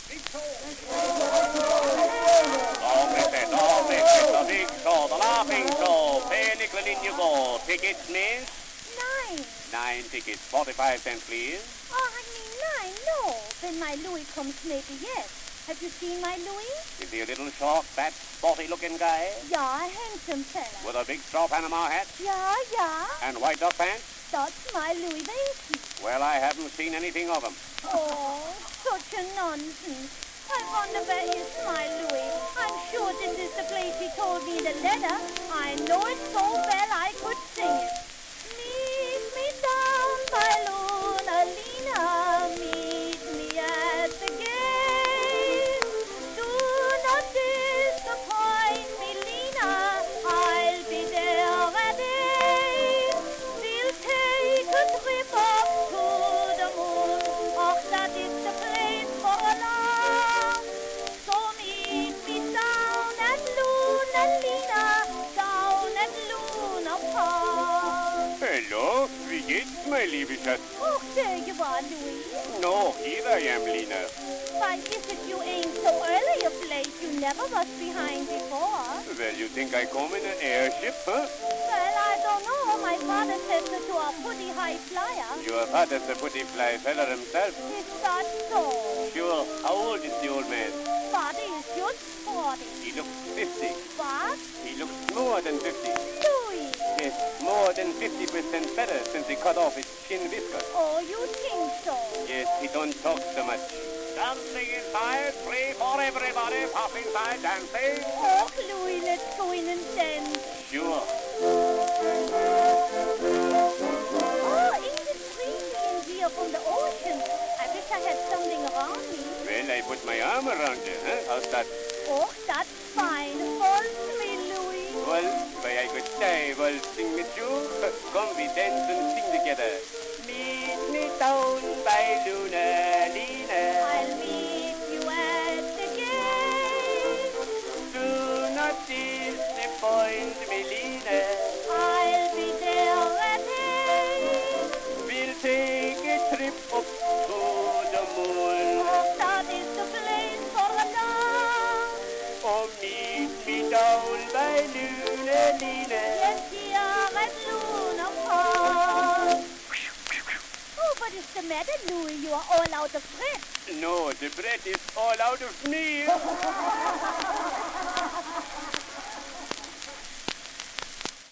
Big Show, the Big Show, the Laughing Show. Pay a nickel and in you go. Tickets, miss? 9 tickets, 45 cents, please. Oh, honey, 9, no. When my Louis comes, maybe yes. Have you seen my Louis? Is he a little short, fat, sporty-looking guy? Yeah, a handsome fella. With a big straw Panama hat? Yeah. And white duck pants? That's my Louis Vinci. Well, I haven't seen anything of him. Oh, such a nonsense. I wonder where is my Louis. I'm sure this is the place he told me in the letter. I know it so well I could sing it. Meet me down by Luna Lina. Meet me at the gate. Do not disappoint me, Lina. I'll be there at 8. We'll take a trip up to the moon. Oh, that is the place for a lark. So meet me down at Luna Lina. Down at Luna Park. Hello, wie geht's, my liebe Schatz? Oh, there you are, Louis. No, here I am, Lina. Why is it you ain't so early of late? You never was behind before. Well, you think I come in an airship, huh? Well, I don't know. My father says that you are a pretty high flyer. Your father's a pretty fly fella himself. Is that so? Sure. How old is the old man? Father is just 40. He looks 50. What? He looks more than 50. Louis. Yes, more than 50% better since he cut off his chin whisker. Oh, you think so? Yes, he don't talk so much. Dancing inside, free for everybody. Pop inside, dancing. Oh, Louis, let's go in and dance. Sure. Oh, ain't it breezy in here from the ocean? I wish I had something around me. Well, I put my arm around you, huh? How's that? Oh, that's fine. Waltz me, Louis. Well, why I could die waltzing with you. Come, we dance and sing together. Meet me down by Luna Lina. I'll meet you at the gate. Do not disappoint me, Lina. I'll be there at 8. We'll take a trip up to the moon. Oh, that is the place for a lark. Oh, meet me down by Luna Lina. Yes, here at Luna Park. Oh, what is the matter, Louis? You are all out of breath. No, the breath is all out of me.